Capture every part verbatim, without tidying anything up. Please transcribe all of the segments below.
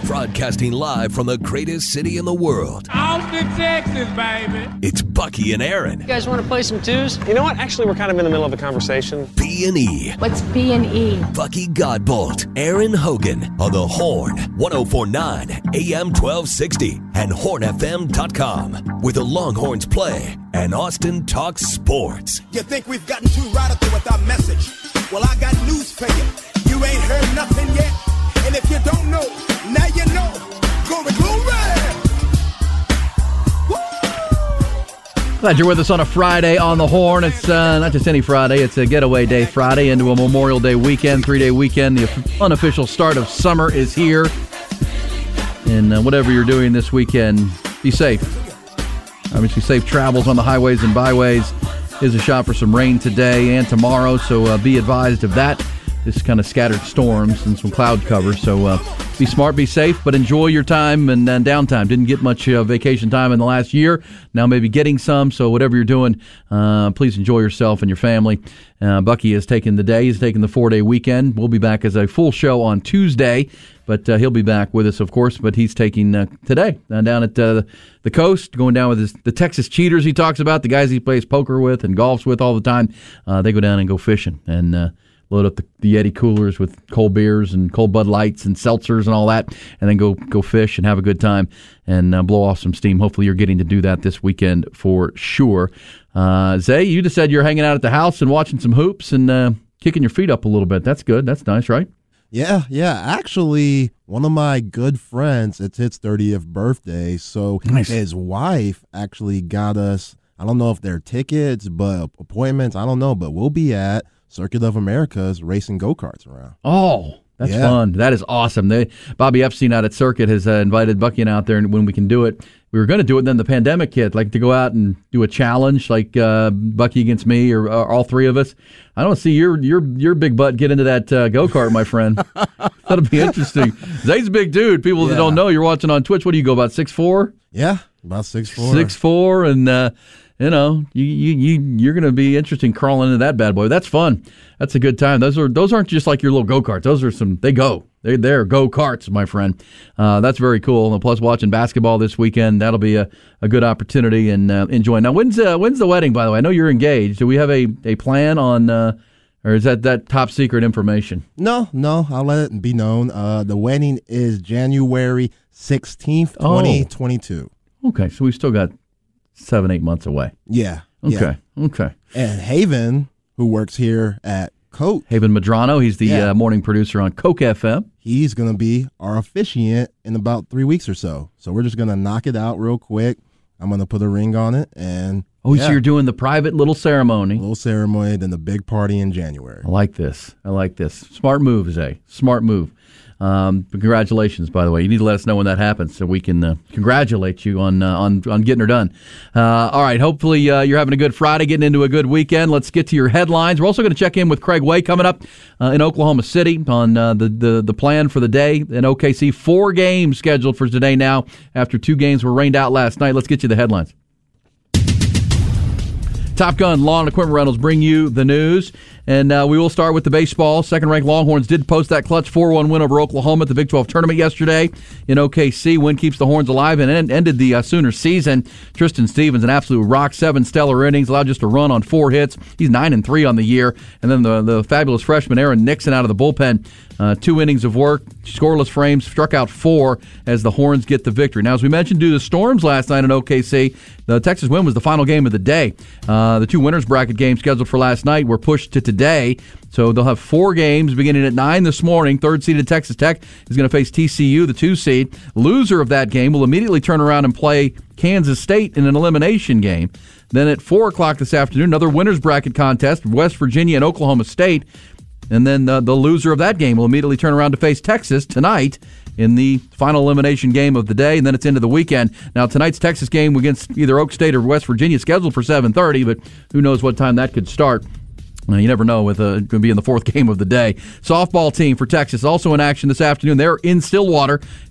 Broadcasting live from the greatest city in the world. Austin, Texas, baby. It's Bucky and Aaron. You guys want to play some twos? You know what? Actually, we're kind of in the middle of a conversation. B and E. What's B and E? Bucky Godbolt, Aaron Hogan on the Horn, one oh four point nine A M twelve sixty and horn f m dot com, where the Longhorns play and Austin talks sports. You think we've gotten too radical with our message? Well, I got news for you. You ain't heard nothing yet. And if you don't know, now you know. Glory, glory! Woo! Glad you're with us on a Friday on the Horn. It's uh, not just any Friday, it's a getaway day Friday into a Memorial Day weekend, three-day weekend. The unofficial start of summer is here. And uh, whatever you're doing this weekend, be safe. Obviously, safe travels on the highways and byways. Is a shot for some rain today and tomorrow, so uh, be advised of that. Just kind of scattered storms and some cloud cover, so uh, be smart, be safe, but enjoy your time and uh, downtime. Didn't get much uh, vacation time in the last year. Now maybe getting some, so whatever you're doing, uh, please enjoy yourself and your family. Uh, Bucky has taken the day. He's taken the four-day weekend. We'll be back as a full show on Tuesday, but uh, he'll be back with us, of course, but he's taking uh, today uh, down at uh, the coast, going down with his, the Texas cheaters he talks about, the guys he plays poker with and golfs with all the time. Uh, they go down and go fishing and uh, load up the, the Yeti coolers with cold beers and cold Bud Lights and seltzers and all that, and then go go fish and have a good time and uh, blow off some steam. Hopefully you're getting to do that this weekend for sure. Uh, Zay, you just said you're hanging out at the house and watching some hoops and uh, kicking your feet up a little bit. That's good. That's nice, right? Yeah, yeah. Actually, one of my good friends, it's his thirtieth birthday, so nice. His wife actually got us, I don't know if they're tickets, but appointments, I don't know, but we'll be at Circuit of America's racing go-karts around. Oh, that's yeah. fun. That is awesome. They, Bobby Epstein out at Circuit has uh, invited Bucky and out there, and when we can do it, we were going to do it, and then the pandemic hit, like to go out and do a challenge, like uh, Bucky against me or, or all three of us. I don't see your your your big butt get into that uh, go-kart, my friend. That'll be interesting. Zay's a big dude. People yeah. that don't know, you're watching on Twitch. What do you go, about six foot four? Yeah, about six foot four. six foot four, and uh, you know, you you you you're going to be interesting crawling into that bad boy. That's fun. That's a good time. Those are those aren't just like your little go-karts. Those are some, they go. They're, they're go-karts, my friend. Uh, that's very cool. And plus, watching basketball this weekend, that'll be a, a good opportunity and uh, enjoy. Now, when's uh, when's the wedding, by the way? I know you're engaged. Do we have a, a plan on, uh, or is that, that top secret information? No, no. I'll let it be known. Uh, the wedding is January sixteenth, twenty twenty-two. Oh. Okay, so we've still got seven, eight months away. Yeah. Okay, yeah. okay. And Haven, who works here at Coke. Haven Medrano, he's the yeah. uh, morning producer on Coke F M. He's going to be our officiant in about three weeks or so. So we're just going to knock it out real quick. I'm going to put a ring on it. and Oh, yeah. so you're doing the private little ceremony. Little ceremony, then the big party in January. I like this. I like this. Smart move, Zay. Smart move. Um, congratulations, by the way. You need to let us know when that happens so we can uh, congratulate you on, uh, on on getting her done. Uh, all right, hopefully uh, you're having a good Friday, getting into a good weekend. Let's get to your headlines. We're also going to check in with Craig Way coming up uh, in Oklahoma City on uh, the, the, the plan for the day in O K C. Four games scheduled for today now after two games were rained out last night. Let's get you the headlines. Top Gun Lawn and Equipment Rentals bring you the news, and uh, we will start with the baseball. Second-ranked Longhorns did post that clutch four one win over Oklahoma at the Big twelve tournament yesterday in O K C. Win keeps the Horns alive and end- ended the uh, Sooner season. Tristan Stevens, an absolute rock, seven stellar innings, allowed just a run on four hits. He's nine and three on the year. And then the, the fabulous freshman Aaron Nixon out of the bullpen, uh, two innings of work, scoreless frames, struck out four as the Horns get the victory. Now, as we mentioned, due to storms last night in O K C, the Texas win was the final game of the day. Uh, the two winners bracket games scheduled for last night were pushed to today. So they'll have four games beginning at nine this morning. Third-seeded Texas Tech is going to face T C U, the two-seed. Loser of that game will immediately turn around and play Kansas State in an elimination game. Then at four o'clock this afternoon, another winners bracket contest, West Virginia and Oklahoma State. And then uh, the loser of that game will immediately turn around to face Texas tonight in the final elimination game of the day, and then it's into the weekend. Now, tonight's Texas game against either Oak State or West Virginia is scheduled for seven thirty, but who knows what time that could start. Well, you never know with uh, going to be in the fourth game of the day. Softball team for Texas also in action this afternoon. They're in Stillwater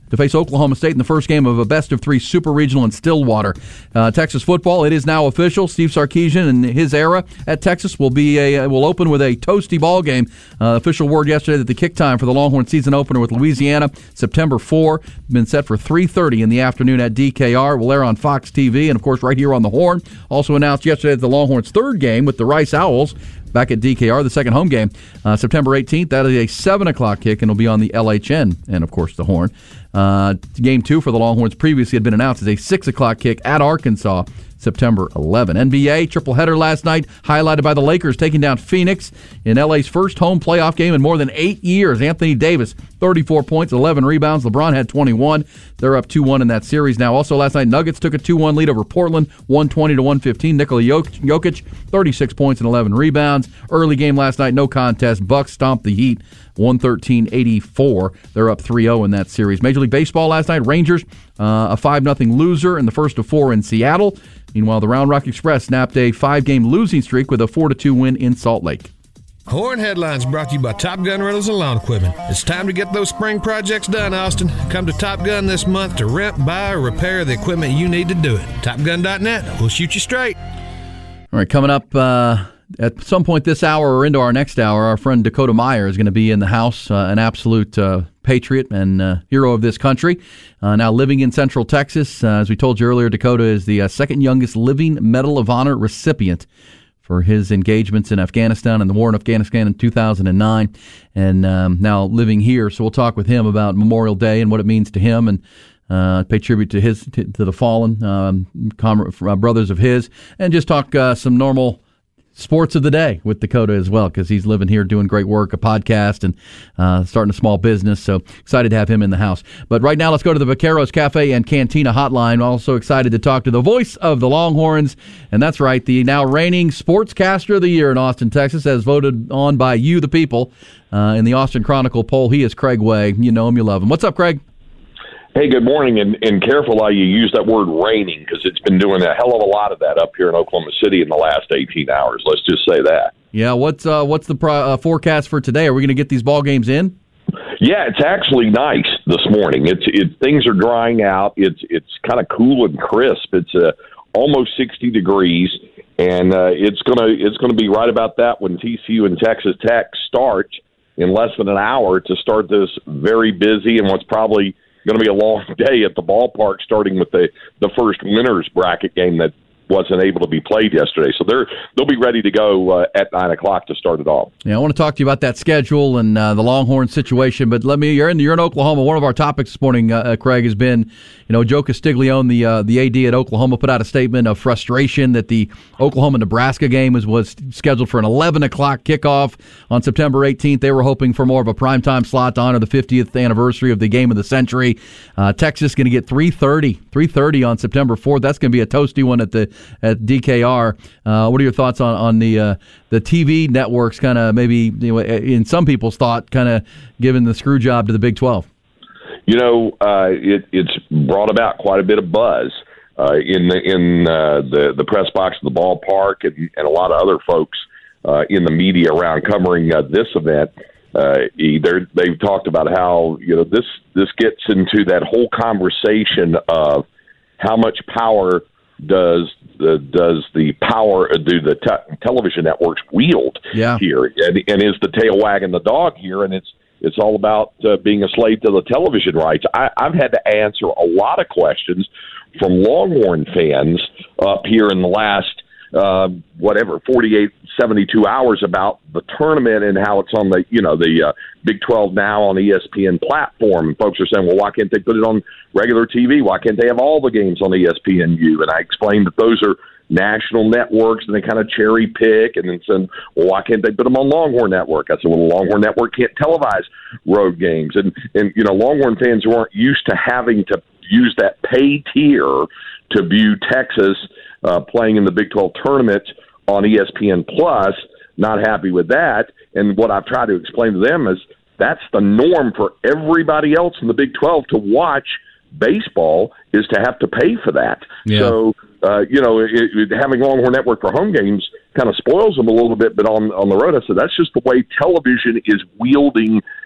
to face Oklahoma State in the first game of a best-of-three Super Regional in Stillwater. Uh, Texas football, it is now official. Steve Sarkisian and his era at Texas will be a will open with a toasty ball game. Uh, official word yesterday that the kick time for the Longhorn season opener with Louisiana, September fourth, been set for three thirty in the afternoon at D K R. Will air on Fox T V and, of course, right here on the Horn. Also announced yesterday that the Longhorns' third game with the Rice Owls back at D K R, the second home game, uh, September eighteenth. That is a seven o'clock kick, and it'll be on the L H N and, of course, the Horn. Uh, game two for the Longhorns previously had been announced as a six o'clock kick at Arkansas, September eleventh. N B A triple header last night, highlighted by the Lakers taking down Phoenix in L A's first home playoff game in more than eight years. Anthony Davis, thirty-four points, eleven rebounds. LeBron had twenty-one. They're up two one in that series now. Also last night, Nuggets took a two one lead over Portland, one twenty to one fifteen. Nikola Jokic, thirty-six points and eleven rebounds. Early game last night, no contest. Bucks stomped the Heat, one thirteen eighty-four. They're up three oh in that series. Major League Baseball last night, Rangers, uh, a five nothing loser in the first of four in Seattle. Meanwhile, the Round Rock Express snapped a five-game losing streak with a four to two win in Salt Lake. Horn Headlines brought to you by Top Gun Rentals and Lawn Equipment. It's time to get those spring projects done, Austin. Come to Top Gun this month to rent, buy, or repair the equipment you need to do it. Top Gun dot net. We'll shoot you straight. All right, coming up uh, at some point this hour or into our next hour, our friend Dakota Meyer is going to be in the house, uh, an absolute uh, patriot and uh, hero of this country. Uh, now living in Central Texas. Uh, as we told you earlier, Dakota is the uh, second youngest living Medal of Honor recipient for his engagements in Afghanistan and the war in Afghanistan in two thousand nine, and um, now living here. So we'll talk with him about Memorial Day and what it means to him, and uh, pay tribute to his to, to the fallen um, com- uh, brothers of his, and just talk uh, some normal sports of the day with Dakota as well, because he's living here doing great work, a podcast, and uh, starting a small business. So excited to have him in the house. But right now, let's go to the Vaqueros Cafe and Cantina hotline. Also excited to talk to the voice of the Longhorns, and that's right, the now reigning Sportscaster of the Year in Austin, Texas, as voted on by you, the people, uh, in the Austin Chronicle poll. He is Craig Way. You know him, you love him. What's up, Craig? Hey, good morning, and, and careful how you use that word raining, because it's been doing a hell of a lot of that up here in Oklahoma City in the last eighteen hours. Let's just say that. Yeah, what's uh, what's the pro- uh, forecast for today? Are we going to get these ball games in? Yeah, it's actually nice this morning. It's it things are drying out. It's it's kind of cool and crisp. It's uh, almost sixty degrees, and uh, it's gonna it's gonna be right about that when T C U and Texas Tech start in less than an hour to start this very busy and what's probably going to be a long day at the ballpark, starting with the, the first winners bracket game that wasn't able to be played yesterday. So they're they'll be ready to go uh, at nine o'clock to start it off. Yeah, I want to talk to you about that schedule and uh, the Longhorn situation. But let me you're in you're in Oklahoma. One of our topics this morning, uh, Craig, has been you know Joe Castiglione, the uh, the A D at Oklahoma, put out a statement of frustration that the Oklahoma Nebraska game was was scheduled for an eleven o'clock kickoff on September eighteenth. They were hoping for more of a primetime slot to honor the fiftieth anniversary of the game of the century. Uh, Texas going to get three thirty on September fourth. That's going to be a toasty one at the at D K R. Uh, what are your thoughts on on the uh, the T V networks? Kind of maybe you know, in some people's thought, kind of giving the screw job to the Big twelve. You know, uh, it, it's brought about quite a bit of buzz uh, in the in uh, the the press box of the ballpark, and, and a lot of other folks uh, in the media around covering uh, this event. Uh, either they've talked about how you know this this gets into that whole conversation of how much power does the does the power do the te- television networks wield yeah. here, and, and is the tail wagging the dog here, and it's it's all about uh, being a slave to the television rights. I, I've had to answer a lot of questions from Longhorn fans up here in the last uh, whatever forty-eight, seventy-two hours about the tournament and how it's on the you know the uh, Big twelve now on the E S P N platform. And folks are saying, well, why can't they put it on regular T V? Why can't they have all the games on E S P N U? And I explained that those are national networks, and they kind of cherry pick, and then said, well, why can't they put them on Longhorn Network? I said, well, the Longhorn Network can't televise road games. And, and you know, Longhorn fans who aren't used to having to use that pay tier to view Texas uh, playing in the Big twelve tournament on E S P N Plus, not happy with that. And what I've tried to explain to them is that's the norm for everybody else in the Big twelve to watch baseball is to have to pay for that. Yeah. So, uh, you know, it, it, having Longhorn Network for home games kind of spoils them a little bit, but on, on the road, I said that's just the way television is wielding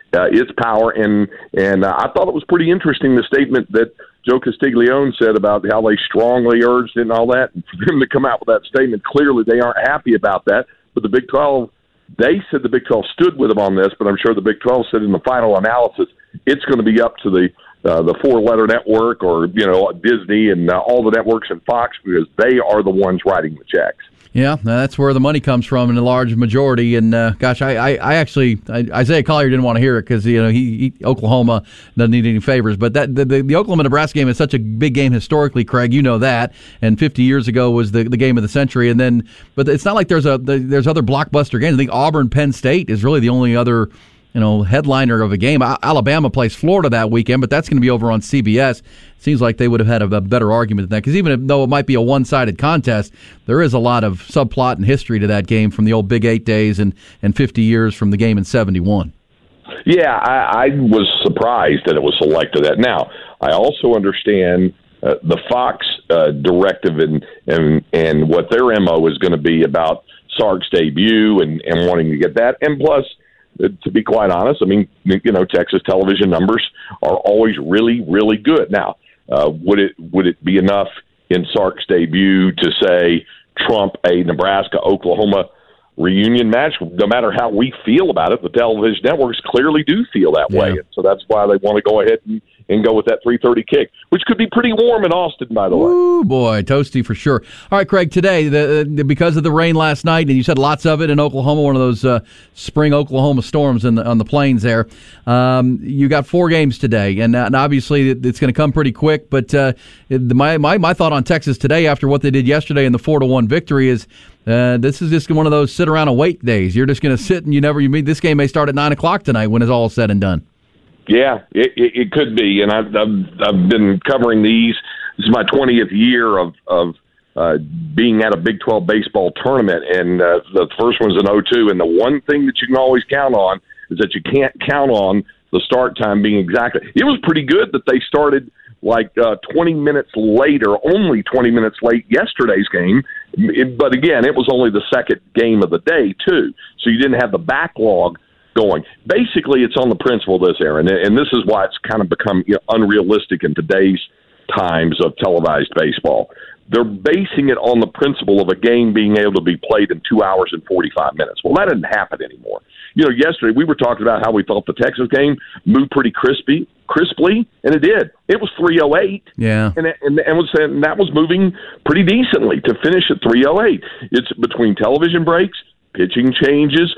uh, its power. And and uh, I thought it was pretty interesting, the statement that Joe Castiglione said about how they strongly urged it and all that. And for them to come out with that statement, clearly they aren't happy about that. But the Big twelve, they said the Big twelve stood with them on this, but I'm sure the Big twelve said in the final analysis, it's going to be up to the uh, the four-letter network or, you know, Disney and uh, all the networks and Fox, because they are the ones writing the checks. Yeah, that's where the money comes from in a large majority. And uh, gosh, I, I, I actually I, Isaiah Collier didn't want to hear it because you know he, he Oklahoma doesn't need any favors. But that the, the, the Oklahoma Nebraska game is such a big game historically, Craig. You know that. And fifty years ago was the, the game of the century. And then, but it's not like there's a there's other blockbuster games. I think Auburn Penn State is really the only other you know headliner of a game. Alabama plays Florida that weekend, but that's going to be over on C B S. Seems like they would have had a, a better argument than that, because even though it might be a one-sided contest, there is a lot of subplot and history to that game from the old Big Eight days and, and fifty years from the game in seventy-one. Yeah, I, I was surprised that it was selected that. Now, I also understand uh, the Fox uh, directive and, and and what their M O is going to be about Sark's debut and, and wanting to get that. And plus, to be quite honest, I mean, you know, Texas television numbers are always really, really good. Now, uh, would it would it be enough in Sark's debut to say trump a Nebraska-Oklahoma reunion match? No matter how we feel about it, the television networks clearly do feel that way. Yeah. And so that's why they want to go ahead and, and go with that three thirty kick, which could be pretty warm in Austin, by the way. Ooh, boy, toasty for sure. All right, Craig, today, the, the, because of the rain last night, and you said lots of it in Oklahoma, one of those uh, spring Oklahoma storms in the, on the plains there, um, you got four games today, and, uh, and obviously it, it's going to come pretty quick, but uh, it, my, my, my thought on Texas today after what they did yesterday in the four to one victory is uh, this is just one of those sit around and wait days. You're just going to sit and you never, you mean this game may start at nine o'clock tonight when it's all said and done. Yeah, it, it, it could be, and I've, I've I've been covering these. This is my twentieth year of of uh, being at a Big twelve baseball tournament, and uh, the first one's in oh two. And the one thing that you can always count on is that you can't count on the start time being exactly. It was pretty good that they started like uh, twenty minutes later, only twenty minutes late yesterday's game. It, but again, it was only the second game of the day too, so you didn't have the backlog going. Basically, it's on the principle of this, Aaron, and this is why it's kind of become you know, unrealistic in today's times of televised baseball. They're basing it on the principle of a game being able to be played in two hours and forty-five minutes. Well, that doesn't happen anymore. You know, yesterday we were talking about how we thought the Texas game moved pretty crispy, crisply, and it did. It was three oh eight. Yeah. And, and, and, was, and that was moving pretty decently to finish at three oh eight. It's between television breaks, pitching changes,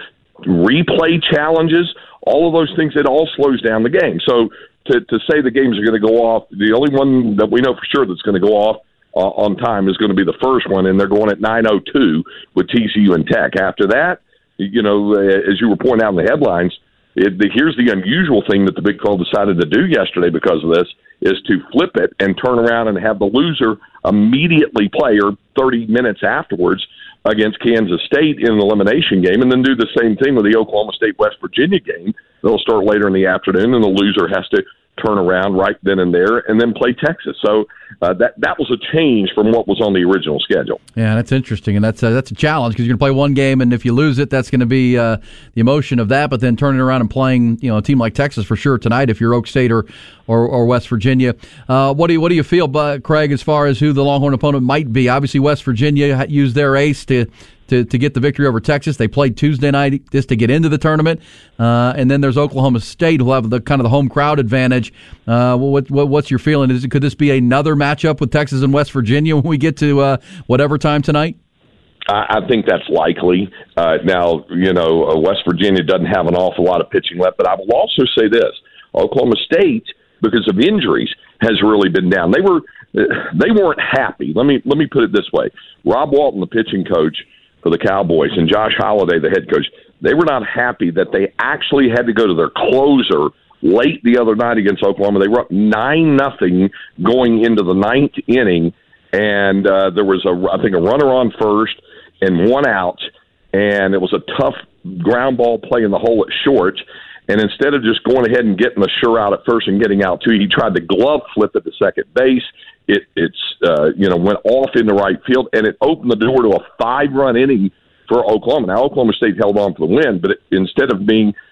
replay challenges, all of those things, it all slows down the game. So to, to say the games are going to go off, the only one that we know for sure that's going to go off uh, on time is going to be the first one, and they're going at nine oh two with T C U and Tech. After that, you know, as you were pointing out in the headlines, it, the, here's the unusual thing that the Big twelve decided to do yesterday because of this, is to flip it and turn around and have the loser immediately play, or thirty minutes afterwards, against Kansas State in an elimination game, and then do the same thing with the Oklahoma State-West Virginia game. They'll start later in the afternoon, and the loser has to turn around right then and there and then play Texas. So uh, that that was a change from what was on the original schedule. Yeah, that's interesting, and that's a, that's a challenge because you're going to play one game, and if you lose it, that's going to be uh, the emotion of that. But then turning around and playing, you know, a team like Texas for sure tonight, if you're Oak State or or, or West Virginia. Uh, what do you what do you feel, Craig, as far as who the Longhorn opponent might be? Obviously, West Virginia used their ace to. To, to get the victory over Texas. They played Tuesday night just to get into the tournament. Uh, and then there's Oklahoma State, who'll have the kind of the home crowd advantage. Uh, what, what, what's your feeling? Is it, could this be another matchup with Texas and West Virginia when we get to uh, whatever time tonight? I, I think that's likely. Uh, now, you know, uh, West Virginia doesn't have an awful lot of pitching left, but I will also say this. Oklahoma State, because of injuries, has really been down. They were they weren't happy. Let me let me put it this way. Rob Walton, the pitching coach for the Cowboys, and Josh Holliday, the head coach, they were not happy that they actually had to go to their closer late the other night against Oklahoma. They were up nine nothing going into the ninth inning, and uh, there was, a, I think, a runner on first and one out, and it was a tough ground ball play in the hole at short. And instead of just going ahead and getting the sure out at first and getting out too, he tried to glove flip at the second base. It it's uh, you know went off in the right field, and it opened the door to a five-run inning for Oklahoma. Now Oklahoma State held on for the win, but it, instead of being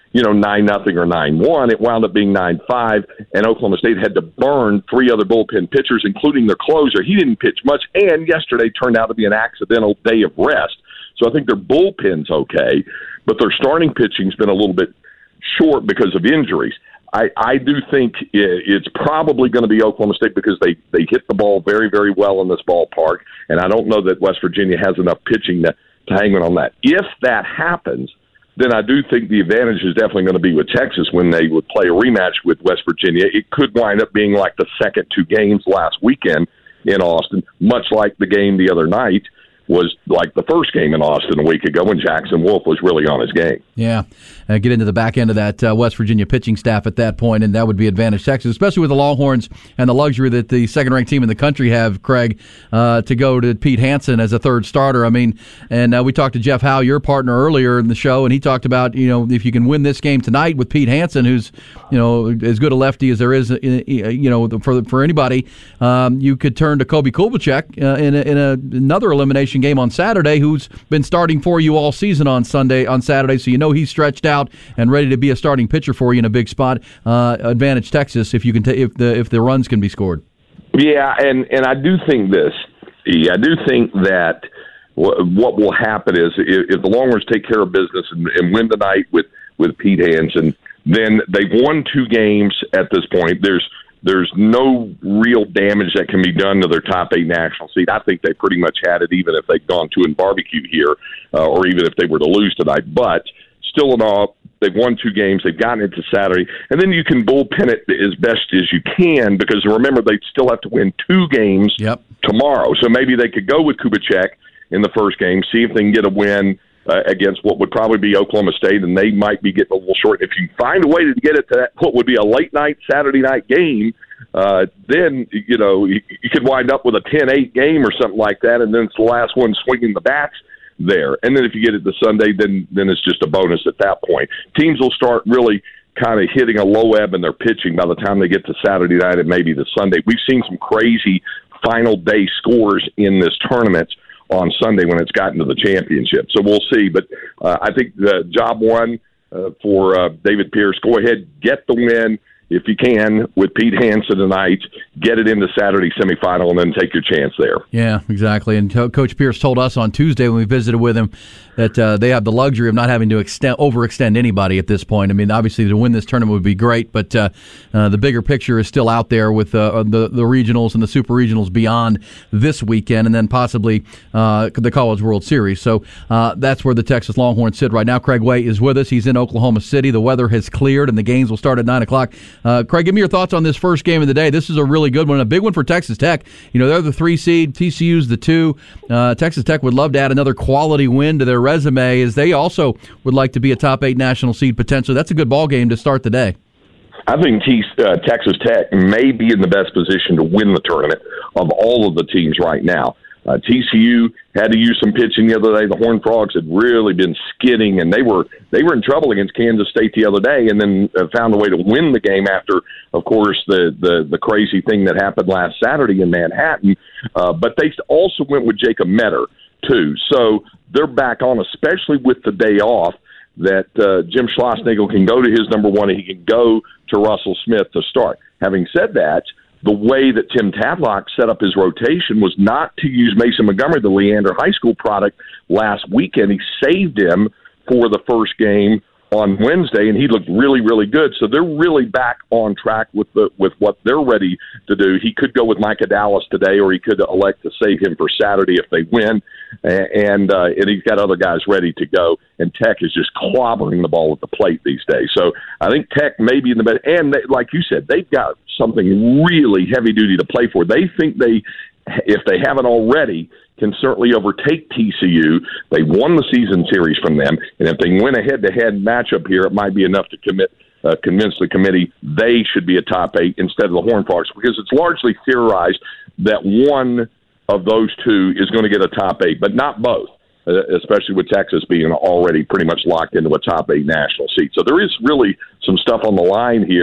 you know, nine nothing or nine one. It wound up being nine five, and Oklahoma State had to burn three other bullpen pitchers, including their closer. He didn't pitch much, and yesterday turned out to be an accidental day of rest. So I think their bullpen's okay, but their starting pitching's been a little bit short because of injuries. I, I do think it's probably going to be Oklahoma State because they, they hit the ball very, very well in this ballpark, and I don't know that West Virginia has enough pitching to, to hang on that. If that happens, then I do think the advantage is definitely going to be with Texas when they would play a rematch with West Virginia. It could wind up being like the second two games last weekend in Austin, much like the game the other night was like the first game in Austin a week ago when Jackson Wolf was really on his game. Yeah, uh, get into the back end of that uh, West Virginia pitching staff at that point, and that would be advantage Texas, especially with the Longhorns and the luxury that the second-ranked team in the country have, Craig, uh, to go to Pete Hansen as a third starter. I mean, and uh, we talked to Jeff Howe, your partner, earlier in the show, and he talked about, you know, if you can win this game tonight with Pete Hansen, who's, you know, as good a lefty as there is, you know, for for anybody, um, you could turn to Kobe Kubicek uh, in, a, in a, another elimination game on Saturday, who's been starting for you all season on Sunday, on Saturday, so you know he's stretched out and ready to be a starting pitcher for you in a big spot. Uh, advantage Texas if you can, t- if the if the runs can be scored. Yeah, and and I do think this. I do think that w- what will happen is if, if the Longhorns take care of business and, and win tonight with with Pete Hansen, then they've won two games at this point. There's There's no real damage that can be done to their top eight national seed. I think they pretty much had it even if they'd gone to and barbecue here, uh, or even if they were to lose tonight. But still in all, they've won two games. They've gotten into Saturday. And then you can bullpen it as best as you can because, remember, they still have to win two games yep. tomorrow. So maybe they could go with Kubicek in the first game, see if they can get a win Uh, against what would probably be Oklahoma State, and they might be getting a little short. If you find a way to get it to that, what would be a late night Saturday night game, uh, then you know you, you could wind up with a ten eight game or something like that, and then it's the last one swinging the bats there. And then if you get it to Sunday, then then it's just a bonus at that point. Teams will start really kind of hitting a low ebb in their pitching by the time they get to Saturday night and maybe the Sunday. We've seen some crazy final day scores in this tournament on Sunday when it's gotten to the championship. So we'll see. But uh, I think the job one uh, for uh, David Pierce, go ahead, get the win if you can with Pete Hansen tonight, get it into Saturday semifinal, and then take your chance there. Yeah, exactly. And Co- Coach Pierce told us on Tuesday when we visited with him that uh, they have the luxury of not having to extend, overextend anybody at this point. I mean, obviously to win this tournament would be great, but uh, uh, the bigger picture is still out there with uh, the, the regionals and the super regionals beyond this weekend, and then possibly uh, the College World Series. So uh, that's where the Texas Longhorns sit right now. Craig Way is with us. He's in Oklahoma City. The weather has cleared, and the games will start at nine o'clock. Uh, Craig, give me your thoughts on this first game of the day. This is a really good one, a big one for Texas Tech. You know, they're the three seed, T C U's the two. Uh, Texas Tech would love to add another quality win to their resume, as they also would like to be a top eight national seed potentially. That's a good ball game to start the day. I think T- uh, Texas Tech may be in the best position to win the tournament of all of the teams right now. Uh, T C U had to use some pitching the other day. The Horned Frogs had really been skidding, and they were they were in trouble against Kansas State the other day, and then uh, found a way to win the game after, of course, the the, the crazy thing that happened last Saturday in Manhattan. Uh, but they also went with Jacob Metter, too. So they're back on, especially with the day off, that uh, Jim Schlossnagle can go to his number one, and he can go to Russell Smith to start. Having said that, the way that Tim Tadlock set up his rotation was not to use Mason Montgomery, the Leander High School product, last weekend. He saved him for the first game on Wednesday, and he looked really, really good. So they're really back on track with the with what they're ready to do. He could go with Micah Dallas today, or he could elect to save him for Saturday if they win. And uh, and he's got other guys ready to go. And Tech is just clobbering the ball at the plate these days. So I think Tech may be in the best. And they, like you said, they've got something really heavy duty to play for. They think they, if they haven't already, can certainly overtake T C U. They won the season series from them, and if they win a head-to-head matchup here, it might be enough to commit, uh, convince the committee they should be a top eight instead of the Horned Frogs, because it's largely theorized that one of those two is going to get a top eight, but not both, uh, especially with Texas being already pretty much locked into a top eight national seat. So there is really some stuff on the line here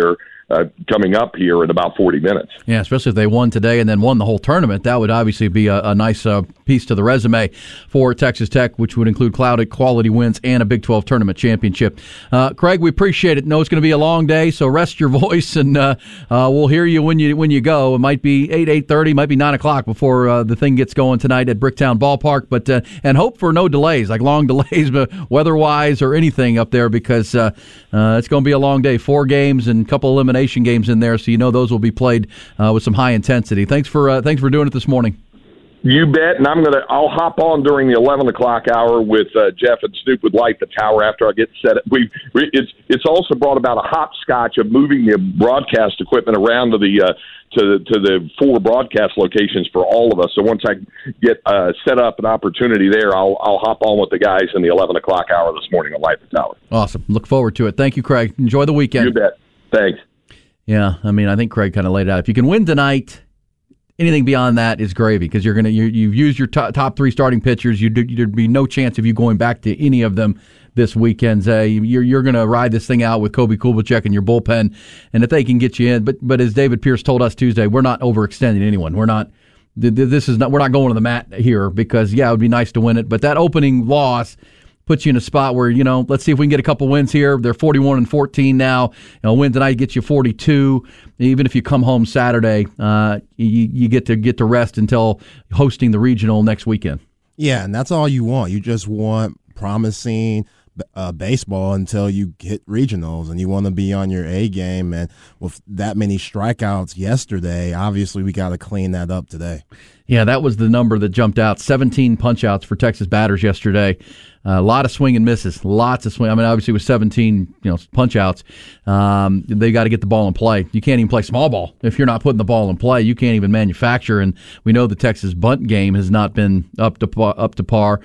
uh, coming up here in about forty minutes. Yeah, especially if they won today and then won the whole tournament. That would obviously be a, a nice uh, piece to the resume for Texas Tech, which would include cloud quality wins and a Big twelve tournament championship. Uh, Craig, we appreciate it. Know it's going to be a long day, so rest your voice, and uh, uh, we'll hear you when you when you go. It might be eight, eight thirty, might be nine o'clock before uh, the thing gets going tonight at Bricktown Ballpark, but uh, and hope for no delays, like long delays, weather-wise or anything up there, because uh, uh, it's going to be a long day. Four games and a couple elimination games in there, so you know those will be played uh, with some high intensity. Thanks for uh, thanks for doing it this morning. You bet, and I'm gonna. I'll hop on during the eleven o'clock hour with uh, Jeff and Snoop with Light the Tower after I get set. We it's it's also brought about a hopscotch of moving the broadcast equipment around to the uh, to to the four broadcast locations for all of us. So once I get uh, set up an opportunity there, I'll I'll hop on with the guys in the eleven o'clock hour this morning on Light the Tower. Awesome. Look forward to it. Thank you, Craig. Enjoy the weekend. You bet. Thanks. Yeah, I mean, I think Craig kind of laid it out. If you can win tonight, anything beyond that is gravy, because you're gonna you, you've used your top, top three starting pitchers. You there'd be no chance of you going back to any of them this weekend. Uh, you're you're going to ride this thing out with Kobe Kubicek in your bullpen, and if they can get you in. But but as David Pierce told us Tuesday, we're not overextending anyone. We're not. This is not. We're not going to the mat here, because yeah, it would be nice to win it, but that opening loss puts you in a spot where, you know, let's see if we can get a couple wins here. They're forty-one and fourteen now. You know, win tonight gets you forty-two. Even if you come home Saturday, uh, you, you get to get to rest until hosting the regional next weekend. Yeah, and that's all you want. You just want promising uh, baseball until you hit regionals, and you want to be on your A game. And with that many strikeouts yesterday, obviously we got to clean that up today. Yeah, that was the number that jumped out. seventeen punch-outs for Texas batters yesterday. Uh, a lot of swing and misses. Lots of swing. I mean, obviously with seventeen, you know, punch-outs, um, they got to get the ball in play. You can't even play small ball if you're not putting the ball in play. You can't even manufacture. And we know the Texas bunt game has not been up to up to par.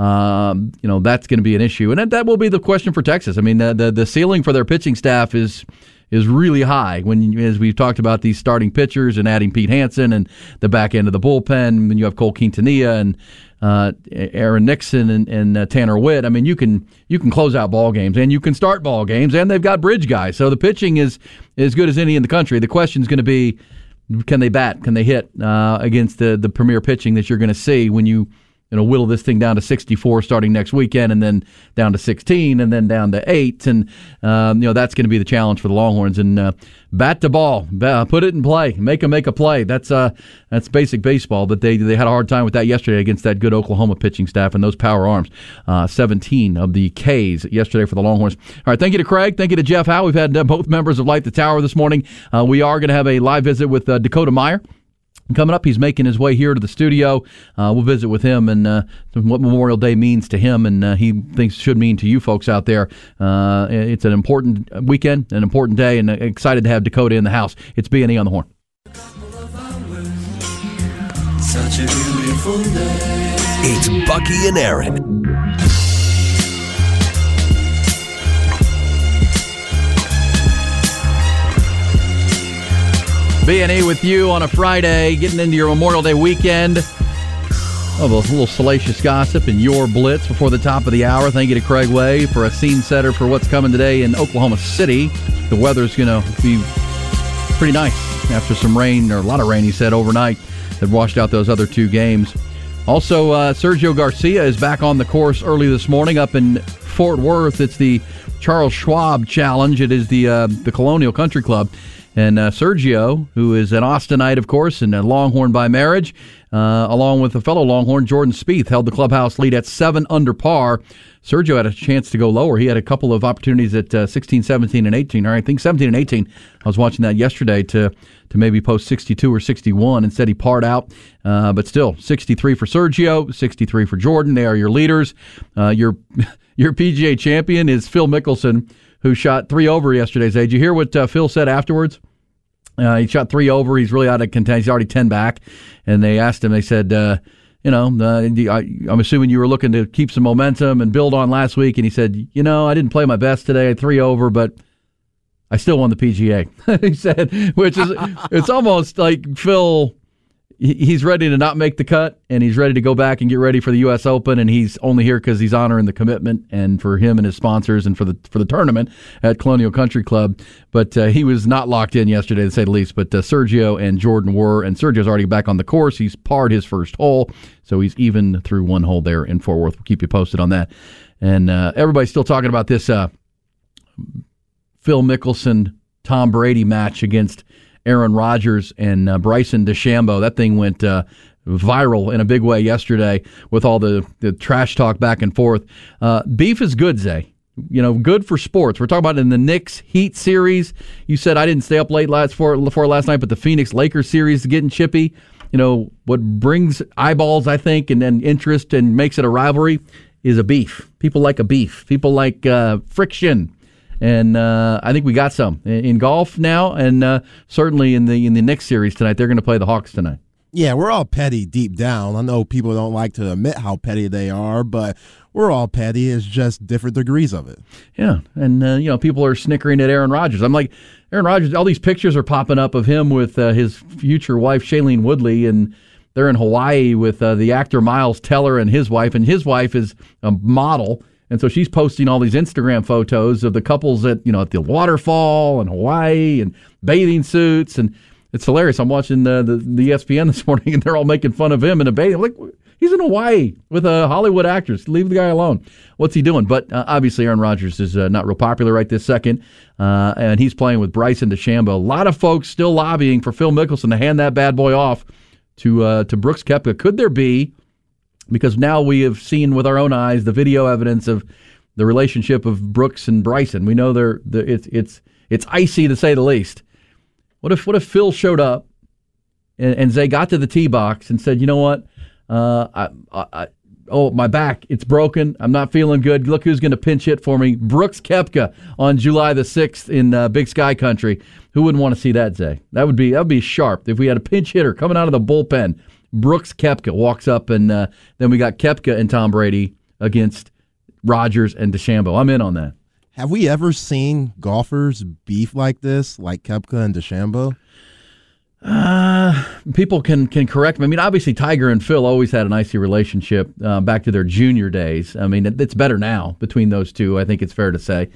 Um, you know, that's going to be an issue, and that, that will be the question for Texas. I mean, the the, the ceiling for their pitching staff is. is really high when, as we've talked about these starting pitchers and adding Pete Hansen and the back end of the bullpen, when you have Cole Quintanilla and uh, Aaron Nixon and, and uh, Tanner Witt. I mean, you can you can close out ball games and you can start ball games, and they've got bridge guys. So the pitching is as good as any in the country. The question is going to be, can they bat? Can they hit uh, against the, the premier pitching that you're going to see when you You know, whittle this thing down to sixty-four starting next weekend, and then down to sixteen, and then down to eight, and um, you know that's going to be the challenge for the Longhorns. And uh, bat to ball, put it in play, make them make a play. That's uh, that's basic baseball. But they they had a hard time with that yesterday against that good Oklahoma pitching staff and those power arms. Uh, Seventeen of the K's yesterday for the Longhorns. All right, thank you to Craig, thank you to Jeff Howe. We've had uh, both members of Light the Tower this morning. Uh, we are going to have a live visit with uh, Dakota Meyer. Coming up, he's making his way here to the studio. Uh, we'll visit with him and uh, what Memorial Day means to him, and uh, he thinks should mean to you folks out there. Uh, it's an important weekend, an important day, and excited to have Dakota in the house. It's B and E on the Horn. Such a beautiful day. It's Bucky and Aaron. B and E with you on a Friday, getting into your Memorial Day weekend. Oh, a little salacious gossip and your blitz before the top of the hour. Thank you to Craig Way for a scene setter for what's coming today in Oklahoma City. The weather's going to be pretty nice after some rain, or a lot of rain, he said, overnight that washed out those other two games. Also, uh, Sergio Garcia is back on the course early this morning up in Fort Worth. It's the Charles Schwab Challenge. It is the uh, the Colonial Country Club. And uh, Sergio, who is an Austinite, of course, and a Longhorn by marriage, uh, along with a fellow Longhorn, Jordan Spieth, held the clubhouse lead at seven under par. Sergio had a chance to go lower. He had a couple of opportunities at uh, sixteen, seventeen, and eighteen. Or I think seventeen and eighteen. I was watching that yesterday to to maybe post sixty-two or sixty-one. Instead, he parred out. Uh, but still, sixty-three for Sergio, sixty-three for Jordan. They are your leaders. Uh, your your P G A champion is Phil Mickelson, who shot three over yesterday. Did you hear what uh, Phil said afterwards? Uh, he shot three over. He's really out of contention. He's already ten back. And they asked him, they said, uh, you know, uh, I, I'm assuming you were looking to keep some momentum and build on last week. And he said, you know, I didn't play my best today, three over, but I still won the P G A. He said, which is, it's almost like Phil, he's ready to not make the cut, and he's ready to go back and get ready for the U S Open, and he's only here because he's honoring the commitment and for him and his sponsors and for the for the tournament at Colonial Country Club. But uh, he was not locked in yesterday, to say the least. But uh, Sergio and Jordan were, and Sergio's already back on the course. He's parred his first hole, so he's even through one hole there in Fort Worth. We'll keep you posted on that. And uh, everybody's still talking about this uh, Phil Mickelson, Tom Brady match against Aaron Rodgers and uh, Bryson DeChambeau. That thing went uh, viral in a big way yesterday with all the, the trash talk back and forth. Uh, beef is good, Zay. You know, good for sports. We're talking about in the Knicks Heat series. You said I didn't stay up late last for, for last night, but the Phoenix Lakers series is getting chippy. You know, what brings eyeballs, I think, and then interest and makes it a rivalry is a beef. People like a beef. People like uh, friction. And uh, I think we got some in, in golf now, and uh, certainly in the in the Knicks series tonight. They're going to play the Hawks tonight. Yeah, we're all petty deep down. I know people don't like to admit how petty they are, but we're all petty. It's just different degrees of it. Yeah, and uh, you know, people are snickering at Aaron Rodgers. I'm like, Aaron Rodgers. All these pictures are popping up of him with uh, his future wife Shailene Woodley, and they're in Hawaii with uh, the actor Miles Teller and his wife, and his wife is a model. And so she's posting all these Instagram photos of the couples at, you know, at the waterfall in Hawaii and bathing suits. And it's hilarious. I'm watching the, the, the E S P N this morning, and they're all making fun of him in a bathing. I'm like, he's in Hawaii with a Hollywood actress. Leave the guy alone. What's he doing? But uh, obviously Aaron Rodgers is uh, not real popular right this second, uh, and he's playing with Bryson DeChambeau. A lot of folks still lobbying for Phil Mickelson to hand that bad boy off to uh, to Brooks Koepka. Could there be? Because now we have seen with our own eyes the video evidence of the relationship of Brooks and Bryson. We know they're, they're it's it's it's icy to say the least. What if what if Phil showed up and, and Zay got to the tee box and said, you know what, uh, I, I, I oh my back, it's broken. I'm not feeling good. Look who's going to pinch hit for me, Brooks Koepka on July the sixth in uh, Big Sky Country. Who wouldn't want to see that, Zay? That would be that would be sharp if we had a pinch hitter coming out of the bullpen. Brooks Koepka walks up, and uh, then we got Koepka and Tom Brady against Rodgers and DeChambeau. I'm in on that. Have we ever seen golfers beef like this, like Koepka and DeChambeau? Uh, people can can correct me. I mean, obviously, Tiger and Phil always had an icy relationship uh, back to their junior days. I mean, it, it's better now between those two. I think it's fair to say.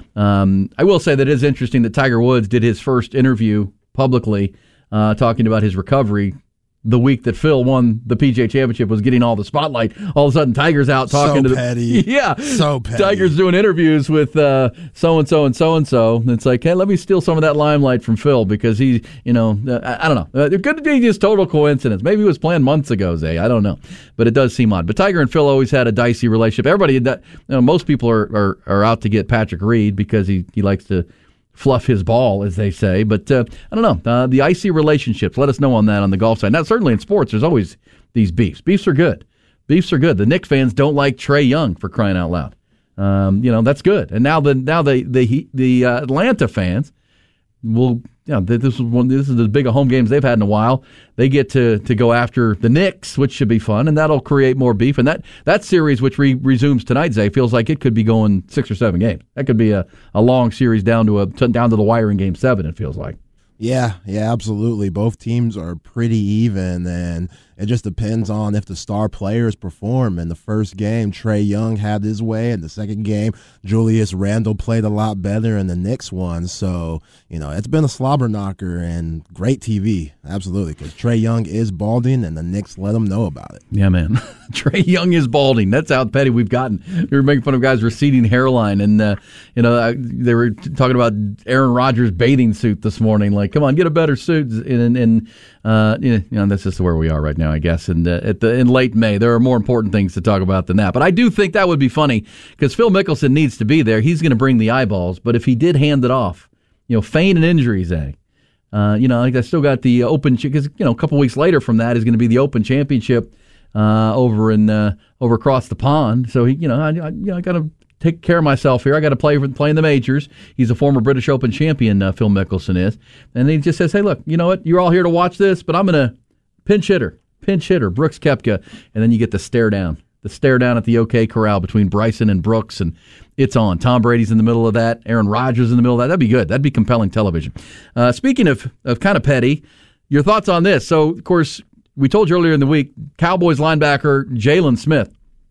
Um, I will say that it is interesting that Tiger Woods did his first interview publicly uh, talking about his recovery the week that Phil won the P G A Championship, was getting all the spotlight. All of a sudden, Tiger's out talking so to the petty. Yeah, so petty. Tiger's doing interviews with uh, so and so and so and so. It's like, hey, let me steal some of that limelight from Phil because he, you know, uh, I, I don't know. Uh, it could be just total coincidence. Maybe it was planned months ago, Zay. I don't know, but it does seem odd. But Tiger and Phil always had a dicey relationship. Everybody, you know, most people are, are are out to get Patrick Reed because he he likes to fluff his ball, as they say. But uh, I don't know. Uh, the icy relationships, let us know on that on the golf side. Now, certainly in sports, there's always these beefs. Beefs are good. Beefs are good. The Knicks fans don't like Trae Young, for crying out loud. Um, you know, that's good. And now the now the the the uh, Atlanta fans will, you know, this is one this is as big a home games they've had in a while. They get to to go after the Knicks, which should be fun, and that'll create more beef. And that, that series, which re- resumes tonight, Zay, feels like it could be going six or seven games. That could be a, a long series down to a to, down to the wire in game seven. It feels like. Yeah, yeah, absolutely. Both teams are pretty even, and it just depends on if the star players perform. In the first game, Trae Young had his way. In the second game, Julius Randle played a lot better in the Knicks one. So, you know, it's been a slobber knocker and great T V, absolutely, because Trae Young is balding, and the Knicks let him know about it. Yeah, man. Trae Young is balding. That's how petty we've gotten. We were making fun of guys' receding hairline, and, uh, you know, they were talking about Aaron Rodgers' bathing suit this morning. Like, come on, get a better suit. And, and uh, you know, that's just where we are right now, I guess. And uh, at the in late May, there are more important things to talk about than that. But I do think that would be funny because Phil Mickelson needs to be there. He's going to bring the eyeballs. But if he did hand it off, you know, feign an injury, Zay. Uh, you know, I still got the Open because you know a couple weeks later from that is going to be the Open Championship uh, over in uh, over across the pond. So he, you know, I, I you know I got to take care of myself here. I got to play play in the majors. He's a former British Open champion. Uh, Phil Mickelson is, and he just says, "Hey, look, you know what? You're all here to watch this, but I'm going to pinch hitter, pinch hitter, Brooks Koepka," and then you get the stare down, the stare down at the OK Corral between Bryson and Brooks, and it's on. Tom Brady's in the middle of that. Aaron Rodgers in the middle of that. That'd be good. That'd be compelling television. Uh, speaking of of kind of petty, your thoughts on this? So, of course, we told you earlier in the week, Cowboys linebacker Jalen Smith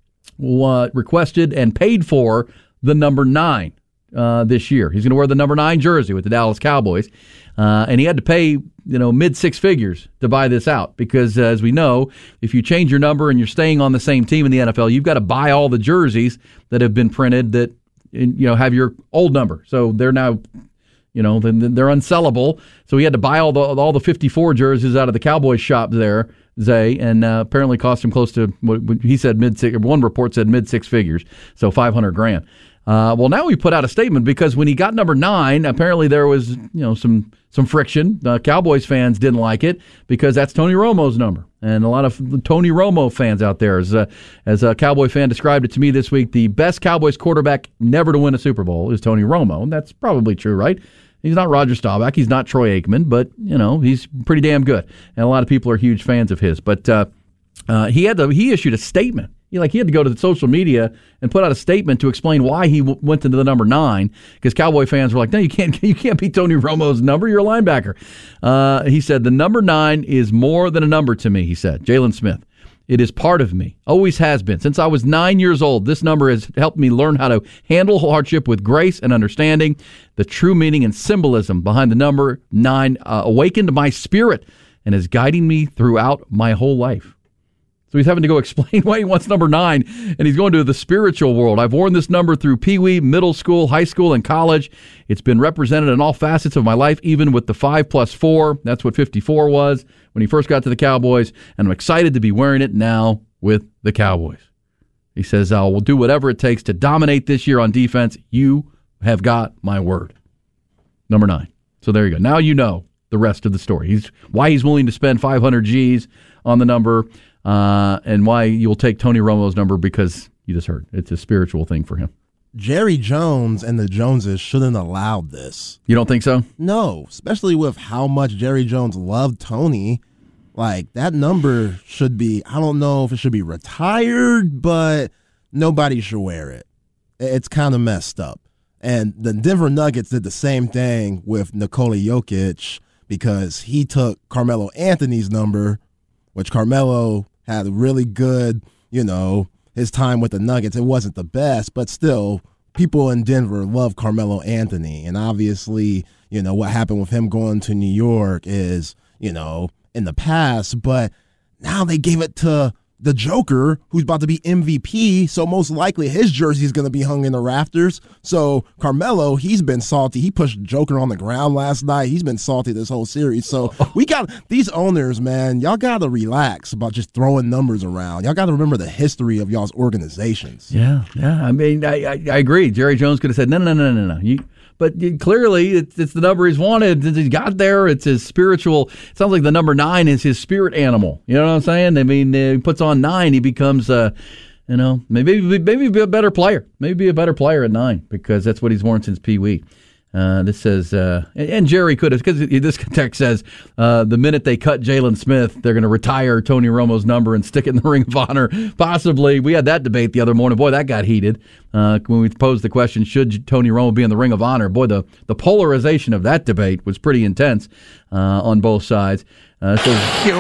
uh, requested and paid for the number nine uh, this year. He's going to wear the number nine jersey with the Dallas Cowboys. Uh, and he had to pay, you know, mid six figures to buy this out because, uh, as we know, if you change your number and you're staying on the same team in the N F L, you've got to buy all the jerseys that have been printed that, you know, have your old number. So they're now, you know, they're unsellable. So he had to buy all the all the fifty-four jerseys out of the Cowboys shop there, Zay, and uh, apparently cost him close to what he said mid six. One report said mid six figures, so five hundred grand. Uh, well, now he put out a statement because when he got number nine, apparently there was, you know, some some friction. Uh, Cowboys fans didn't like it because that's Tony Romo's number, and a lot of Tony Romo fans out there, as uh, as a Cowboy fan described it to me this week, the best Cowboys quarterback never to win a Super Bowl is Tony Romo, and that's probably true, right? He's not Roger Staubach, he's not Troy Aikman, but you know he's pretty damn good, and a lot of people are huge fans of his. But uh, uh, he had to, he issued a statement. He, like he had to go to the social media and put out a statement to explain why he w- went into the number nine, because Cowboy fans were like, "No, you can't, you can't beat Tony Romo's number. You're a linebacker." Uh, he said, "The number nine is more than a number to me." He said, "Jalen Smith, it is part of me. Always has been. Since I was nine years old, this number has helped me learn how to handle hardship with grace and understanding. The true meaning and symbolism behind the number nine uh, awakened my spirit and is guiding me throughout my whole life." So he's having to go explain why he wants number nine, and he's going to the spiritual world. "I've worn this number through Pee-wee, middle school, high school, and college. It's been represented in all facets of my life, even with the five plus four. That's what fifty-four was when he first got to the Cowboys, and I'm excited to be wearing it now with the Cowboys." He says, "I will do whatever it takes to dominate this year on defense. You have got my word." Number nine. So there you go. Now you know the rest of the story. He's why he's willing to spend five hundred G's on the number. Uh, and why you'll take Tony Romo's number, because you just heard it's a spiritual thing for him. Jerry Jones and the Joneses shouldn't have allowed this. You don't think so? No, especially with how much Jerry Jones loved Tony. Like, that number should be, I don't know if it should be retired, but nobody should wear it. It's kind of messed up. And the Denver Nuggets did the same thing with Nikola Jokic because he took Carmelo Anthony's number, which Carmelo had a really good, you know, his time with the Nuggets. It wasn't the best, but still, people in Denver love Carmelo Anthony. And obviously, you know, what happened with him going to New York is, you know, in the past. But now they gave it to the Joker, who's about to be M V P, so most likely his jersey is going to be hung in the rafters. So Carmelo, he's been salty. He pushed Joker on the ground last night. He's been salty this whole series. So we got these owners, man, y'all got to relax about just throwing numbers around. Y'all got to remember the history of y'all's organizations. Yeah, yeah. I mean, I, I, I agree. Jerry Jones could have said, no, no, no, no, no. You, But clearly, it's, it's the number he's wanted. He got there. It's his spiritual. It sounds like the number nine is his spirit animal. You know what I'm saying? I mean, uh, he puts on nine. He becomes, uh, you know, maybe maybe be a better player. Maybe be a better player at nine, because that's what he's worn since Pee-wee. Uh, this says, uh, and, and Jerry could have, because this text says, uh, the minute they cut Jalen Smith, they're going to retire Tony Romo's number and stick it in the Ring of Honor. Possibly. We had that debate the other morning. Boy, that got heated uh, when we posed the question, should Tony Romo be in the Ring of Honor? Boy, the, the polarization of that debate was pretty intense uh, on both sides. Uh, says,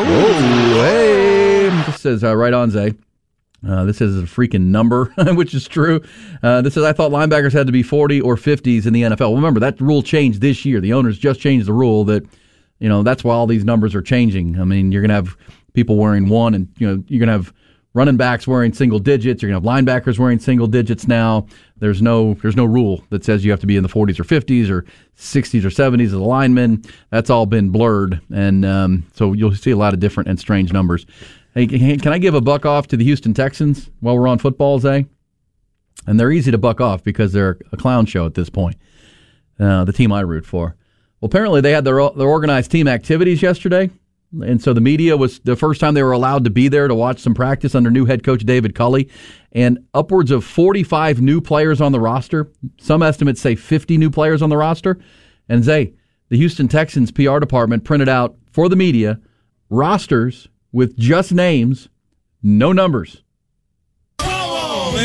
oh, hey, this says, uh, right on, Zay. Uh, this is a freaking number, which is true. Uh, this says, I thought linebackers had to be forty or fifties in the N F L. Well, remember, that rule changed this year. The owners just changed the rule that, you know, that's why all these numbers are changing. I mean, you're going to have people wearing one, and, you know, you're going to have running backs wearing single digits. You're going to have linebackers wearing single digits now. There's no there's no rule that says you have to be in the forties or fifties or sixties or seventies as a lineman. That's all been blurred, and um, so you'll see a lot of different and strange numbers. Hey, can I give a buck off to the Houston Texans while we're on football, Zay? And they're easy to buck off because they're a clown show at this point, uh, the team I root for. Well, apparently they had their, their organized team activities yesterday, and so the media was the first time they were allowed to be there to watch some practice under new head coach David Culley, and upwards of forty-five new players on the roster. Some estimates say fifty new players on the roster. And Zay, the Houston Texans P R department printed out for the media rosters with just names, no numbers. Come on, man.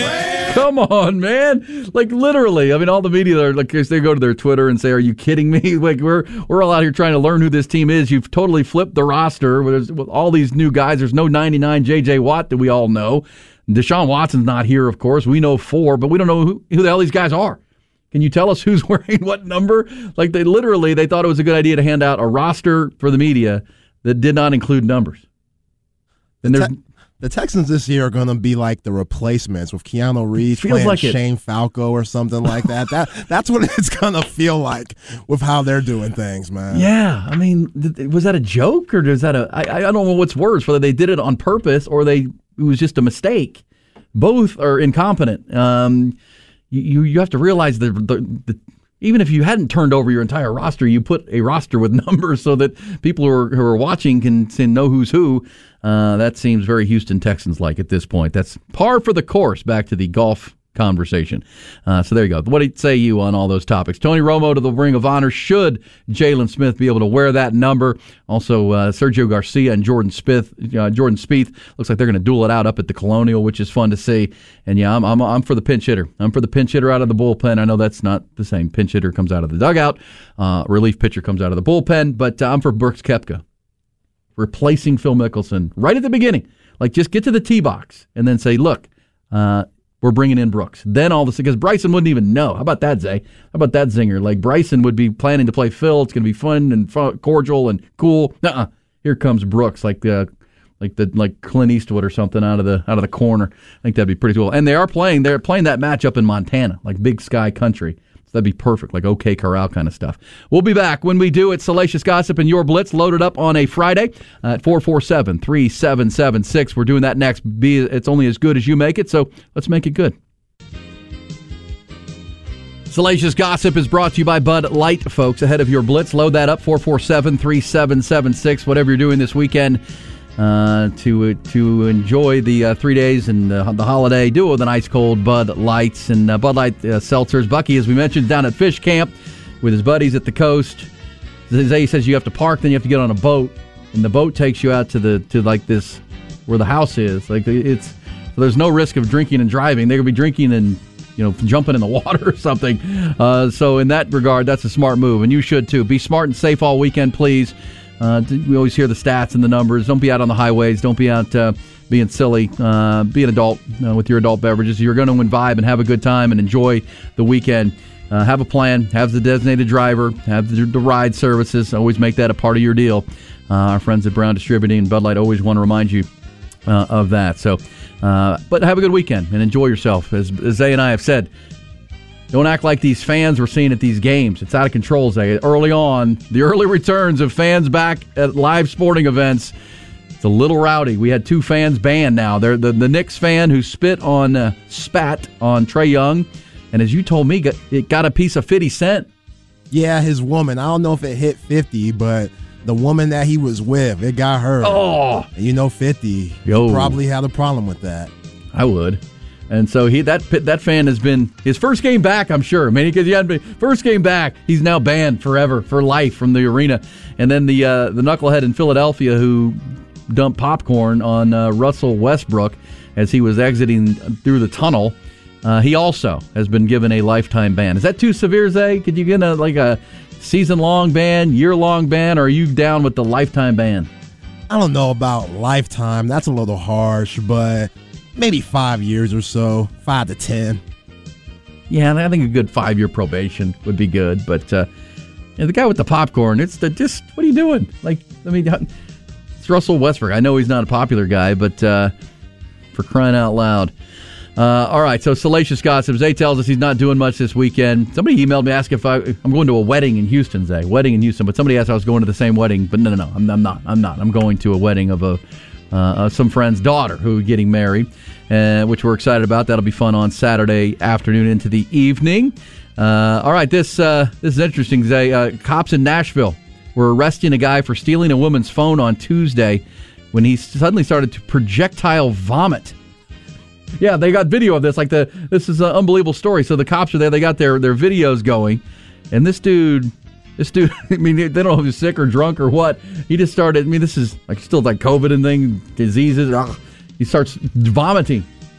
Come on, man! Like literally, I mean, all the media are like, they go to their Twitter and say, "Are you kidding me?" Like we're we're all out here trying to learn who this team is. You've totally flipped the roster with, with all these new guys. There's no ninety-nine J J Watt that we all know. Deshaun Watson's not here, of course. We know four, but we don't know who, who the hell these guys are. Can you tell us who's wearing what number? Like they literally, they thought it was a good idea to hand out a roster for the media that did not include numbers. And the, there's. te- the Texans this year are going to be like the replacements with Keanu Reeves playing like Shane Falco or something like that. That that's what it's going to feel like with how they're doing things, man. Yeah, I mean, th- was that a joke or is that a? I, I don't know what's worse, whether they did it on purpose or they it was just a mistake. Both are incompetent. Um, you you have to realize the, the the even if you hadn't turned over your entire roster, you put a roster with numbers so that people who are, who are watching can, can know who's who. Uh, that seems very Houston Texans-like at this point. That's par for the course, back to the golf conversation. Uh, so there you go. What do you say you on all those topics? Tony Romo to the Ring of Honor. Should Jalen Smith be able to wear that number? Also, uh, Sergio Garcia and Jordan Spieth. Uh, Jordan Spieth looks like they're going to duel it out up at the Colonial, which is fun to see. And yeah, I'm, I'm I'm for the pinch hitter. I'm for the pinch hitter out of the bullpen. I know that's not the same. Pinch hitter comes out of the dugout. Uh, relief pitcher comes out of the bullpen. But uh, I'm for Brooks Koepka, replacing Phil Mickelson right at the beginning. Like, just get to the tee box and then say, look, uh, we're bringing in Brooks. Then all of a sudden, because Bryson wouldn't even know. How about that, Zay? How about that zinger? Like, Bryson would be planning to play Phil. It's going to be fun and fun, cordial and cool. Nuh-uh. Here comes Brooks, like the like the like Clint Eastwood or something out of the out of the corner. I think that'd be pretty cool. And they are playing. They're playing that match up in Montana, like Big Sky Country. So that'd be perfect, like OK Corral kind of stuff. We'll be back when we do. It's Salacious Gossip and Your Blitz, loaded up on a Friday at four four seven, three seven seven six. We're doing that next. Be It's only as good as you make it, so let's make it good. Salacious Gossip is brought to you by Bud Light, folks. Ahead of Your Blitz, load that up, four four seven, three seven seven six, whatever you're doing this weekend. Uh, to to enjoy the uh, three days and uh, the holiday, do it with an ice cold Bud Lights and uh, Bud Light uh, seltzers. Bucky, as we mentioned, down at Fish Camp with his buddies at the coast. Zay says you have to park, then you have to get on a boat, and the boat takes you out to the to like this where the house is. Like it's so there's no risk of drinking and driving. They could be drinking and you know jumping in the water or something. Uh, so in that regard, that's a smart move, and you should too. Be smart and safe all weekend, please. Uh, we always hear the stats and the numbers. Don't be out on the highways. Don't be out uh, being silly. Uh, be an adult uh, with your adult beverages. You're going to vibe and have a good time and enjoy the weekend. Uh, have a plan. Have the designated driver. Have the, the ride services. Always make that a part of your deal. Uh, our friends at Brown Distributing and Bud Light always want to remind you uh, of that. So, uh, but have a good weekend and enjoy yourself. As, as Zay and I have said, don't act like these fans we're seeing at these games. It's out of control, Zay. Early on, the early returns of fans back at live sporting events, it's a little rowdy. We had two fans banned now. They're the, the Knicks fan who spit on, uh, spat on Trae Young, and as you told me, got, it got a piece of fifty cent. Yeah, his woman. I don't know if it hit fifty, but the woman that he was with, it got her. Oh. And you know fifty. Yo. He probably had a problem with that. I would. And so he that that fan has been his first game back, I'm sure. I mean, because he hadn't been first game back, he's now banned forever for life from the arena. And then the uh, the knucklehead in Philadelphia who dumped popcorn on uh, Russell Westbrook as he was exiting through the tunnel. Uh, he also has been given a lifetime ban. Is that too severe, Zay? Could you get a, like a season long ban, year long ban, or are you down with the lifetime ban? I don't know about lifetime. That's a little harsh, but maybe five years or so, five to ten. Yeah, I think a good five-year probation would be good. But uh, you know, the guy with the popcorn, it's the, just, what are you doing? Like, I mean, it's Russell Westbrook. I know he's not a popular guy, but uh, for crying out loud. Uh, all right, so Salacious Gossip. Zay tells us he's not doing much this weekend. Somebody emailed me asking if I, I'm going to a wedding in Houston, Zay. Wedding in Houston. But somebody asked if I was going to the same wedding. But no, no, no, I'm, I'm not. I'm not. I'm going to a wedding of a uh, uh, some friend's daughter who is getting married, uh, which we're excited about. That'll be fun on Saturday afternoon into the evening. Uh, all right, this uh, this is interesting, Zay. Uh, cops in Nashville were arresting a guy for stealing a woman's phone on Tuesday when he suddenly started to projectile vomit. Yeah, they got video of this. Like the this is an unbelievable story. So the cops are there. They got their, their videos going, and this dude, this dude. I mean, they don't know if he's sick or drunk or what. He just started. I mean, this is like still like COVID and thing, diseases. Ugh. He starts vomiting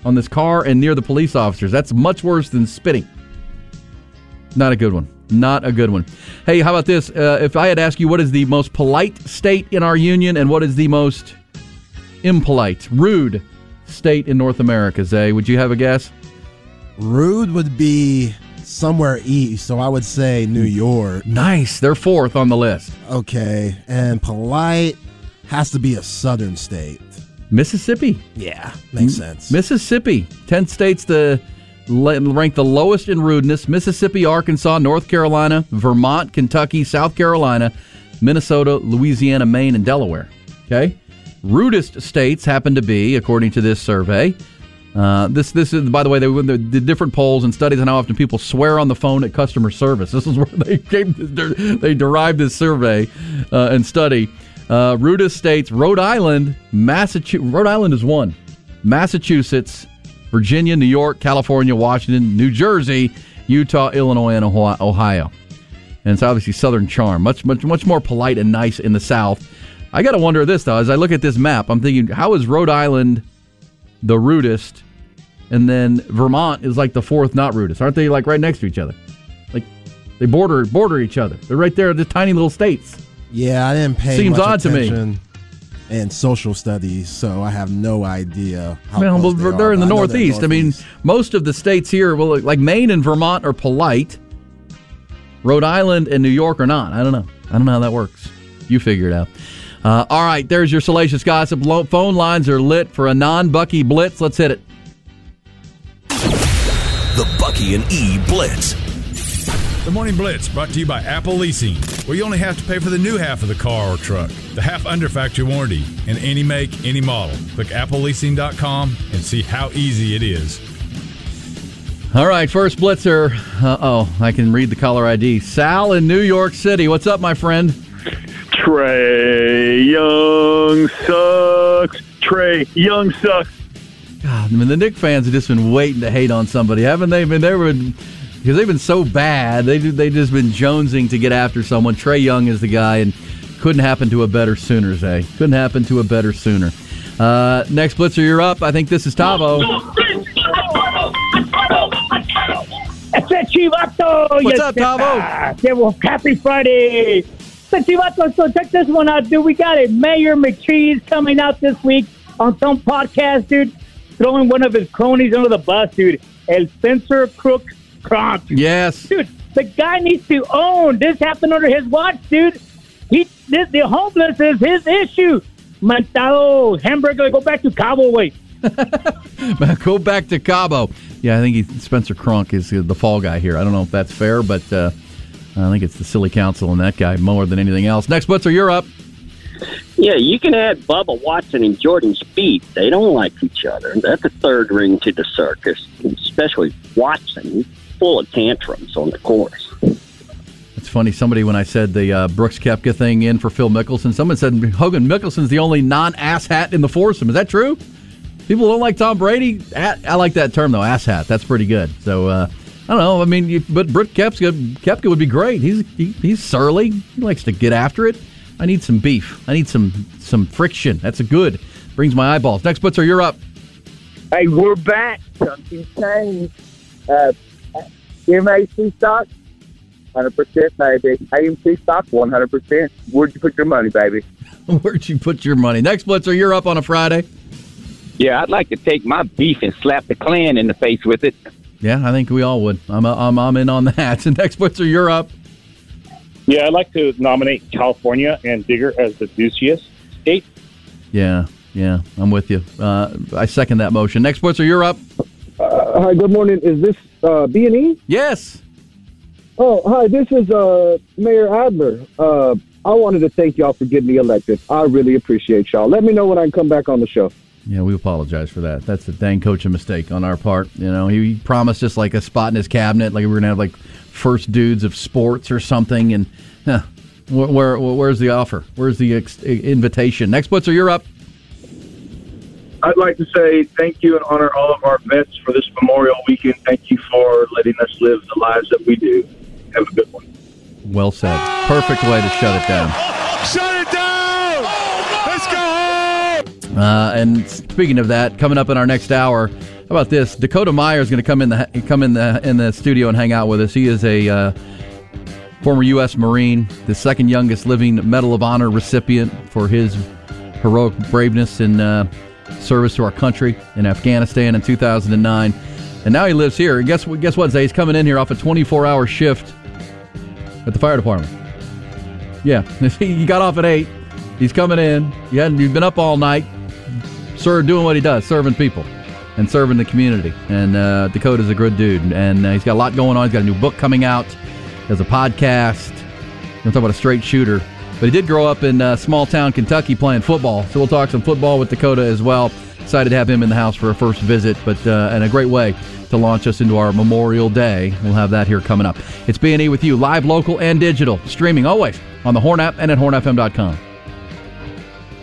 on this car and near the police officers. That's much worse than spitting. Not a good one. Not a good one. Hey, how about this? Uh, if I had asked you what is the most polite state in our union and what is the most impolite, rude state in North America, Zay, would you have a guess? Rude would be somewhere east, so I would say New York. Nice. They're fourth on the list. Okay. And polite has to be a southern state. Mississippi. Yeah, makes sense. Mississippi. Ten states to rank the lowest in rudeness. Mississippi, Arkansas, North Carolina, Vermont, Kentucky, South Carolina, Minnesota, Louisiana, Maine, and Delaware. Okay? Rudest states happen to be, according to this survey, uh, this this is, by the way, they the, the different polls and studies on how often people swear on the phone at customer service. This is where they came, they derived this survey uh, and study. Uh, rudest states: Rhode Island, Massachusetts. Rhode Island is one. Massachusetts, Virginia, New York, California, Washington, New Jersey, Utah, Illinois, and Ohio. And it's obviously Southern charm, much much much more polite and nice in the South. I got to wonder this, though. As I look at this map, I'm thinking, how is Rhode Island the rudest, and then Vermont is like the fourth not rudest? Aren't they like right next to each other? Like they border border each other. They're right there, the tiny little states. Yeah, I didn't pay Seems much odd attention to me. in social studies, so I have no idea how Well, close well they they're are, in the but I know they're Northeast. I mean, Northeast. most of the states here, well, like Maine and Vermont are polite. Rhode Island and New York are not. I don't know. I don't know how that works. You figure it out. Uh, all right, there's your salacious gossip. Lo- phone lines are lit for a non-Bucky Blitz. Let's hit it. The Bucky and E Blitz. The Morning Blitz brought to you by Apple Leasing, where you only have to pay for the new half of the car or truck, the half under factory warranty, in any make, any model. Click apple leasing dot com and see how easy it is. All right, first blitzer. Uh-oh, I can read the caller I D. Sal in New York City. What's up, my friend? Trae Young sucks. Trae Young sucks. God, I mean, the Knicks fans have just been waiting to hate on somebody, haven't they? I mean, they were, because they've been so bad. They they just been jonesing to get after someone. Trae Young is the guy, and couldn't happen to a better Sooner, Zay. Couldn't happen to a better Sooner. Uh, next blitzer, you're up. I think this is Tavo. Chivato. What's up, Tavo? Well, happy Friday. Chivato, so check this one out, dude. We got a Mayor McCheese coming out this week on some podcast, dude, throwing one of his cronies under the bus, dude. El Spencer Crook Kronk. Yes. Dude, the guy needs to own. This happened under his watch, dude. He, this, the homeless is his issue. Mentado hamburger, go back to Cabo way. Go back to Cabo. Yeah, I think he, Spencer Kronk is the fall guy here. I don't know if that's fair, but uh, I think it's the silly council and that guy more than anything else. Next blitzer, you're up. Yeah, you can add Bubba Watson and Jordan Spieth. They don't like each other. That's a third ring to the circus, especially Watson. He's full of tantrums on the course. It's funny, somebody, when I said the uh, Brooks Koepka thing in for Phil Mickelson, someone said Hogan Mickelson's the only non-ass hat in the foursome. Is that true? People don't like Tom Brady? I like that term, though, ass hat. That's pretty good. So, uh, I don't know. I mean, you, but Brooks Koepka, Koepka would be great. He's he, he's surly. He likes to get after it. I need some beef. I need some some friction. That's a good. Brings my eyeballs. Next blitzer, you're up. Hey, we're back. Something changed. Uh, M A C stock, one hundred percent, baby. A M C stock, one hundred percent. Where'd you put your money, baby? Where'd you put your money? Next blitzer, you're up on a Friday. Yeah, I'd like to take my beef and slap the Klan in the face with it. Yeah, I think we all would. I'm I'm, I'm in on that. And next blitzer, you're up. Yeah, I'd like to nominate California and Digger as the douchiest state. Yeah, yeah, I'm with you. Uh, I second that motion. Next blitzer, you're up. Uh, hi, good morning. Is this uh, B and E? Yes. Oh, hi, this is uh, Mayor Adler. Uh, I wanted to thank y'all for getting me elected. I really appreciate y'all. Let me know when I can come back on the show. Yeah, we apologize for that. That's a dang coaching mistake on our part. You know, he promised us like a spot in his cabinet, like we were going to have like first dudes of sports or something. And huh, where, where where's the offer? Where's the ex- invitation? Next blitzer, you're up. I'd like to say thank you and honor all of our vets for this Memorial Weekend. Thank you for letting us live the lives that we do. Have a good one. Well said. Perfect way to shut it down. Shut it down! Let's go home! Uh, and speaking of that, coming up in our next hour, How about this? Dakota Meyer is going to come in the come in the in the studio and hang out with us. He is a uh, former U S Marine, the second youngest living Medal of Honor recipient for his heroic braveness in uh, service to our country in Afghanistan in two thousand nine. And now he lives here. And guess, guess what, Zay? He's coming in here off a twenty-four hour shift at the fire department. Yeah, he got off at eight. He's coming in. He hadn't, he's been up all night, sir, doing what he does, serving people and serving the community. And uh, Dakota's a good dude. And uh, he's got a lot going on. He's got a new book coming out. He has a podcast. We'll talk about a straight shooter. But he did grow up in uh, small-town Kentucky playing football. So we'll talk some football with Dakota as well. Excited to have him in the house for a first visit, but uh, and a great way to launch us into our Memorial Day. We'll have that here coming up. It's B and E with you, live, local, and digital. Streaming always on the Horn app and at horn f m dot com.